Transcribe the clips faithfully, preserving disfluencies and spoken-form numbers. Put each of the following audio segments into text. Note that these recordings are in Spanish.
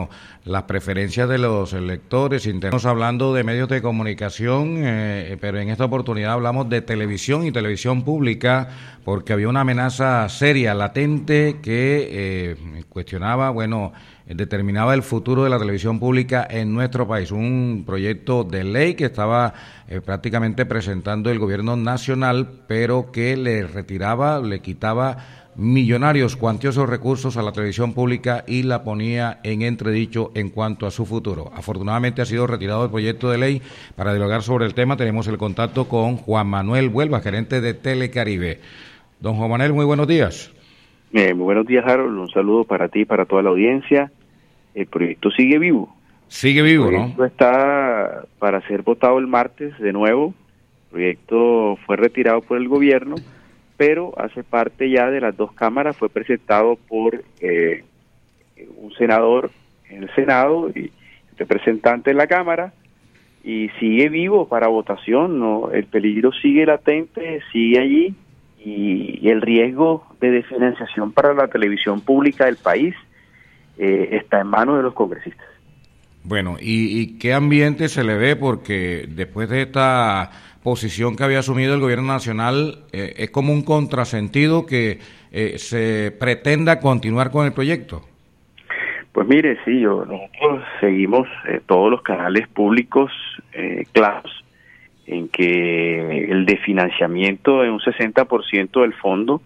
las preferencias de los electores. Estamos hablando de medios de comunicación, eh, pero en esta oportunidad hablamos de televisión y televisión pública, porque había una amenaza seria, latente, que eh, cuestionaba, bueno, determinaba el futuro de la televisión pública en nuestro país. Un proyecto de ley que estaba eh, prácticamente presentando el gobierno nacional, pero que le retiraba, le quitaba millonarios, cuantiosos recursos a la televisión pública y la ponía en entredicho en cuanto a su futuro. Afortunadamente ha sido retirado el proyecto de ley. Para dialogar sobre el tema tenemos el contacto con Juan Manuel Huelva, gerente de Telecaribe. Don Juan Manuel, muy buenos días. Eh, muy buenos días, Harold. Un saludo para ti y para toda la audiencia. El proyecto sigue vivo. Sigue vivo, ¿no? El proyecto está para ser votado el martes de nuevo. El proyecto fue retirado por el gobierno, pero hace parte ya de las dos cámaras. Fue presentado por eh, un senador en el Senado y representante en la Cámara, y sigue vivo para votación, ¿no? El peligro sigue latente, sigue allí, y, y el riesgo de desfinanciación para la televisión pública del país eh, está en manos de los congresistas. Bueno, ¿y, y qué ambiente se le ve? Porque después de esta posición que había asumido el gobierno nacional, eh, es como un contrasentido que eh, se pretenda continuar con el proyecto. Pues mire, sí, yo, nosotros seguimos eh, todos los canales públicos eh, claros en que el desfinanciamiento de un sesenta por ciento del fondo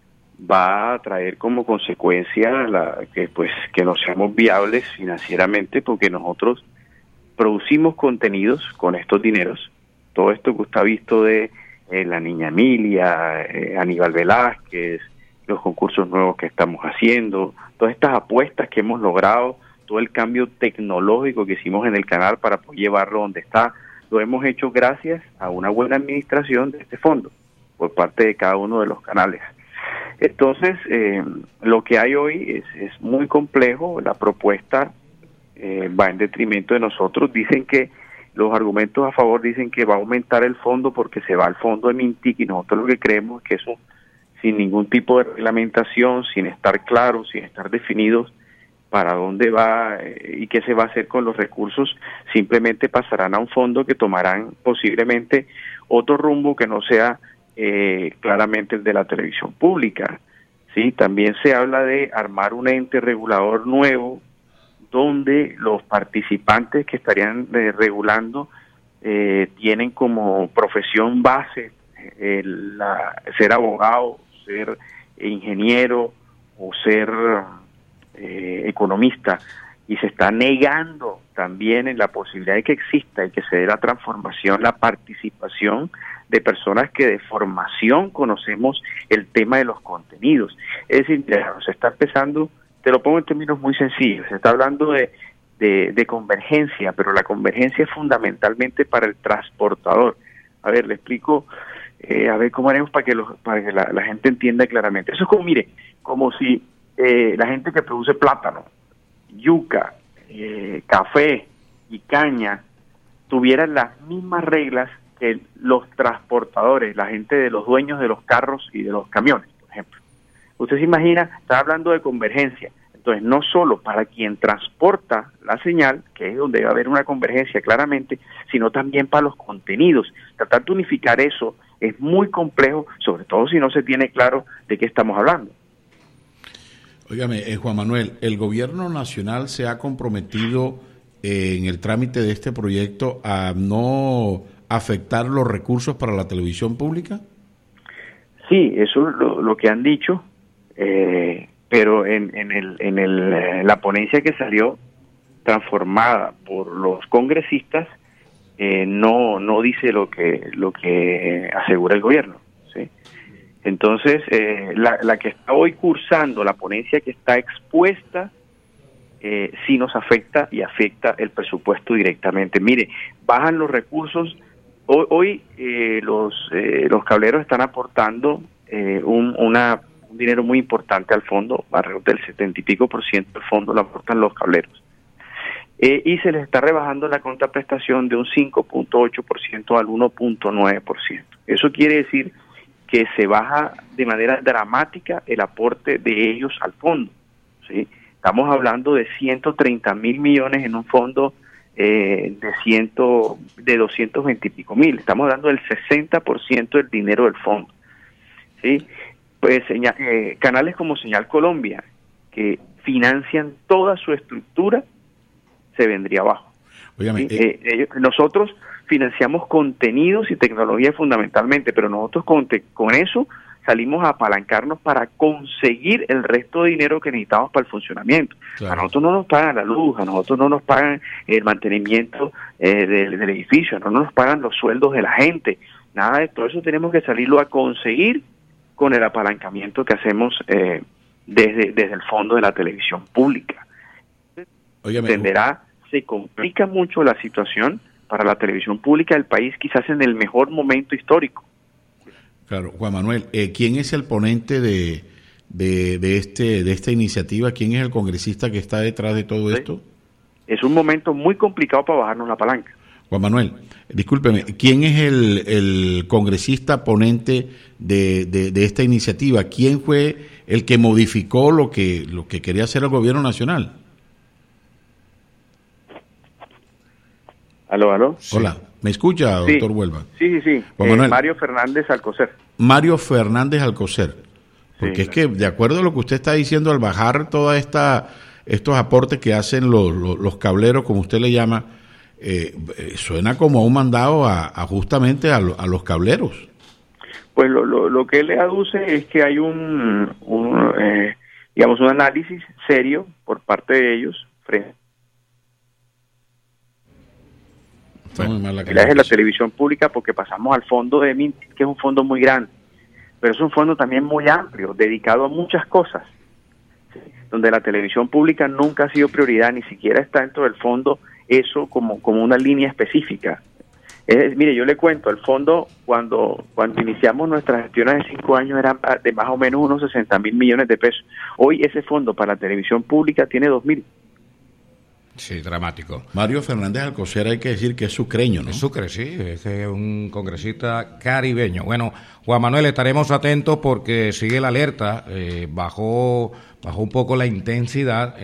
va a traer como consecuencia la, que pues que no seamos viables financieramente, porque nosotros producimos contenidos con estos dineros. Todo esto que usted ha visto de eh, la Niña Emilia, eh, Aníbal Velázquez, los concursos nuevos que estamos haciendo, todas estas apuestas que hemos logrado, todo el cambio tecnológico que hicimos en el canal para poder llevarlo donde está, lo hemos hecho gracias a una buena administración de este fondo por parte de cada uno de los canales. Entonces, eh, lo que hay hoy es, es muy complejo. La propuesta eh, va en detrimento de nosotros. Dicen que los argumentos a favor dicen que va a aumentar el fondo porque se va al fondo de Mintic, y nosotros lo que creemos es que eso, sin ningún tipo de reglamentación, sin estar claro, sin estar definidos para dónde va eh, y qué se va a hacer con los recursos, simplemente pasarán a un fondo que tomarán posiblemente otro rumbo que no sea Eh, claramente el de la televisión pública. Sí, también se habla de armar un ente regulador nuevo donde los participantes que estarían eh, regulando eh, tienen como profesión base eh, la, ser abogado, ser ingeniero o ser eh, economista, y se está negando también en la posibilidad de que exista y que se dé la transformación, la participación de personas que de formación conocemos el tema de los contenidos. Es decir, ya se está empezando, te lo pongo en términos muy sencillos, se está hablando de, de, de convergencia, pero la convergencia es fundamentalmente para el transportador. A ver, le explico, eh, a ver cómo haremos para que, los, para que la, la gente entienda claramente. Eso es como, mire, como si eh, la gente que produce plátano, yuca, eh, café y caña tuvieran las mismas reglas que los transportadores, la gente de los dueños de los carros y de los camiones, por ejemplo. Usted se imagina, está hablando de convergencia. Entonces, no solo para quien transporta la señal, que es donde va a haber una convergencia claramente, sino también para los contenidos. Tratar de unificar eso es muy complejo, sobre todo si no se tiene claro de qué estamos hablando. Óigame, eh, Juan Manuel, ¿el gobierno nacional se ha comprometido eh, en el trámite de este proyecto a no afectar los recursos para la televisión pública? Sí, eso es lo, lo que han dicho, eh, pero en, en, el, en el, eh, la ponencia que salió transformada por los congresistas eh, no no dice lo que lo que asegura el gobierno, ¿sí? Entonces, eh, la, la que está hoy cursando, la ponencia que está expuesta, eh, sí nos afecta y afecta el presupuesto directamente. Mire, bajan los recursos. Hoy, hoy eh, los eh, los cableros están aportando eh, un, una, un dinero muy importante al fondo, alrededor del setenta y pico por ciento del fondo lo aportan los cableros. Eh, y se les está rebajando la contraprestación de un cinco punto ocho por ciento al uno punto nueve por ciento. Eso quiere decir que se baja de manera dramática el aporte de ellos al fondo, ¿sí? Estamos hablando de ciento treinta mil millones en un fondo eh, de ciento, de doscientos veinte y pico mil. Estamos hablando del sesenta por ciento del dinero del fondo. ¿Sí? Pues señal, eh, canales como Señal Colombia, que financian toda su estructura, se vendría abajo. Óigame, ¿Sí? eh, Eh, ellos, nosotros financiamos contenidos y tecnología fundamentalmente, pero nosotros con, te, con eso salimos a apalancarnos para conseguir el resto de dinero que necesitamos para el funcionamiento. Claro. A nosotros no nos pagan la luz, a nosotros no nos pagan el mantenimiento eh, del, del edificio, no nos pagan los sueldos de la gente, nada de todo eso tenemos que salirlo a conseguir con el apalancamiento que hacemos eh, desde, desde el fondo de la televisión pública. óigame, Entenderá, se complica mucho la situación para la televisión pública del país, quizás en el mejor momento histórico. Claro, Juan Manuel, eh, ¿quién es el ponente de, de, de, este, de esta iniciativa? ¿Quién es el congresista que está detrás de todo ¿Sí? esto? Es un momento muy complicado para bajarnos la palanca. Juan Manuel, discúlpeme, ¿quién es el, el congresista ponente de, de, de esta iniciativa? ¿Quién fue el que modificó lo que, lo que quería hacer el gobierno nacional? Aló, aló. Sí. Hola, ¿me escucha, Sí. doctor Huelva? Sí, sí, sí. Juan Eh, Manuel. Mario Fernández Alcocer. Mario Fernández Alcocer. Porque Sí, es que, de acuerdo a lo que usted está diciendo, al bajar toda esta estos aportes que hacen los, los, los cableros, como usted le llama, eh, eh, suena como un mandado a, a justamente a, lo, a los cableros. Pues lo, lo, lo que él le aduce es que hay un, un eh, digamos, un análisis serio por parte de ellos frente Está muy mal la a la comunicación. televisión pública, porque pasamos al fondo de Mint, que es un fondo muy grande, pero es un fondo también muy amplio, dedicado a muchas cosas, ¿sí? Donde la televisión pública nunca ha sido prioridad, ni siquiera está dentro del fondo eso como, como una línea específica. Es, mire, yo le cuento, el fondo, cuando cuando iniciamos nuestras gestiones de cinco años, era de más o menos unos sesenta mil millones de pesos. Hoy ese fondo para la televisión pública tiene dos mil. Sí, dramático. Mario Fernández Alcocer, hay que decir que es sucreño, ¿no? Es Sucre, sí, es un congresista caribeño. Bueno, Juan Manuel, estaremos atentos porque sigue la alerta, eh, bajó, bajó un poco la intensidad.